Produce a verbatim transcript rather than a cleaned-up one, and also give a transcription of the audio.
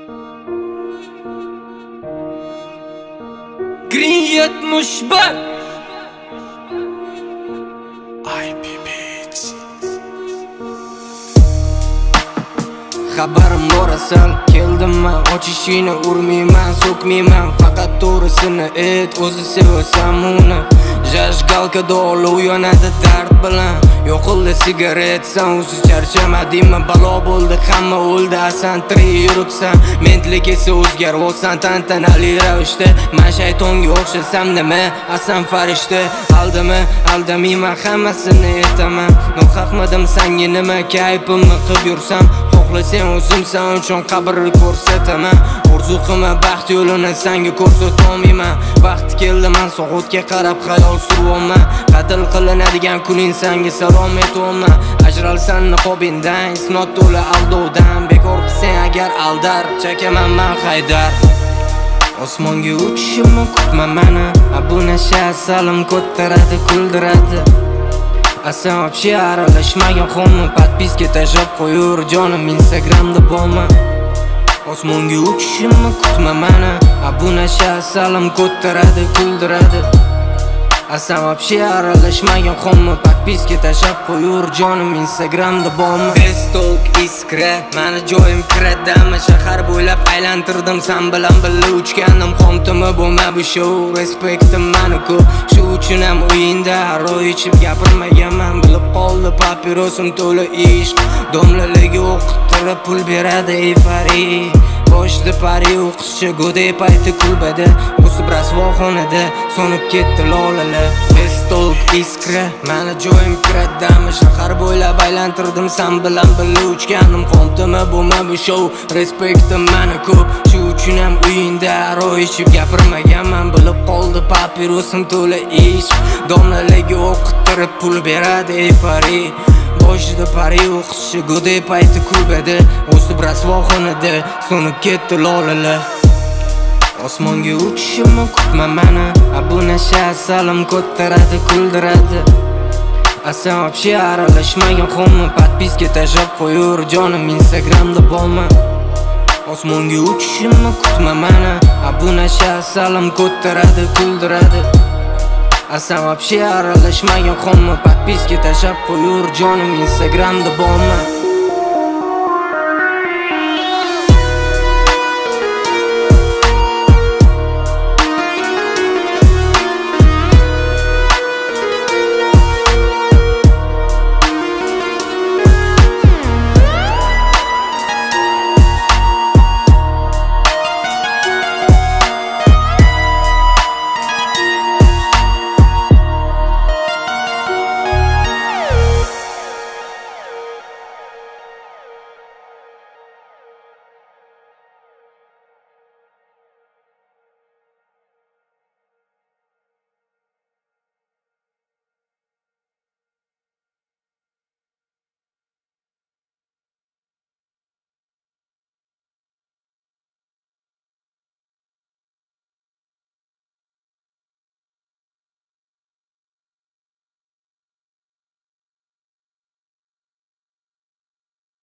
Green yetmiş bir Xabarim bor asal, keldim men ochishini urmayman, so'kmayman, faqat to'g'risini ayt, o'zi sevasan uni. Jajgalkada olov yonadi dard bilan, yo'qildi sigaret, sen o'zi charchamadingmi, balo bo'ldi, hamma o'ldi, asan tiri yuribsan, mentlik esa o'zgarvosan tantanali ravishda. Men shaytonga o'xshasam nima, asan farishta, aldimi, aldamayman, hammasini aytaman. Nohaqmidim senga nima, kayfimni qilib yursam, sen o'zim sen uchun qabrni ko'rsataman. Orzu qilma baxt yo'lini senga ko'rsatolmayman. Vaqti keldi men so'g'atga qarab xayol surayman. Qatl qilinadigan kuning senga salom aytolman. Ajralsan niqobingdan, isnot to'la aldovdan. Bekor qilsang agar aldar, chekaman men haydar. Osmonga uchishimni kutma meni, bu nasha salim ko'taradi, kuldiradi. Asan вообще aralashmagan xonmi, подписка tashlab qo'yur jonim Instagramda bormi. Osmonga uchishimni kutma meni, bu nasha salim ko'taradi, kuldiradi. Asan вообще aralashmagan xonmi, подписка tashlab qo'yur jonim Instagramda bormi. Bestok iskra, meni joyim kiradami, shahar bo'ylab aylantirdim, sen bilan birga uchgandim, xomtimi bo'lma bu show, respektim meni ko'p, shu uchun ham o'yinda ro ichib gapirmaganman, bilib qoldi papirosim to'la ishq, domlaligi o'qittirib pul beradi efari. Boshda pari o'qishchi go'day payti kulbada, o'sib rasvoxonada so'nib ketdi lolalar. Bestok iskra, meni joyim kiradami, shahar bo'ylab aylantirdim, sen bilan birga uchgandim, xomtimi bo'lma bu show, respektim meni ko'p, shu uchun ham o'yinda ro ichib gapirmaganman, bilib qoldi papirosim to'la ishq, domlaligi o'qittirib pul beradi efari. Boshida pari o'qishchi go'day payti kulbada, o'sib rasvoxonada so'nib ketdi lolalar. Osmonga uchishimni kutma meni, bu nasha salim ko'taradi, kuldiradi. Asan вообще aralashmagan xonmi, подписка tashlab qo'yur jonim Instagramda bormi. Osmonga uchishimni kutma meni, bu nasha salim ko'taradi, kuldiradi. Asan вообще aralashmagan xonmi, подписка tashlab qo'yur jonim Instagramda bormi.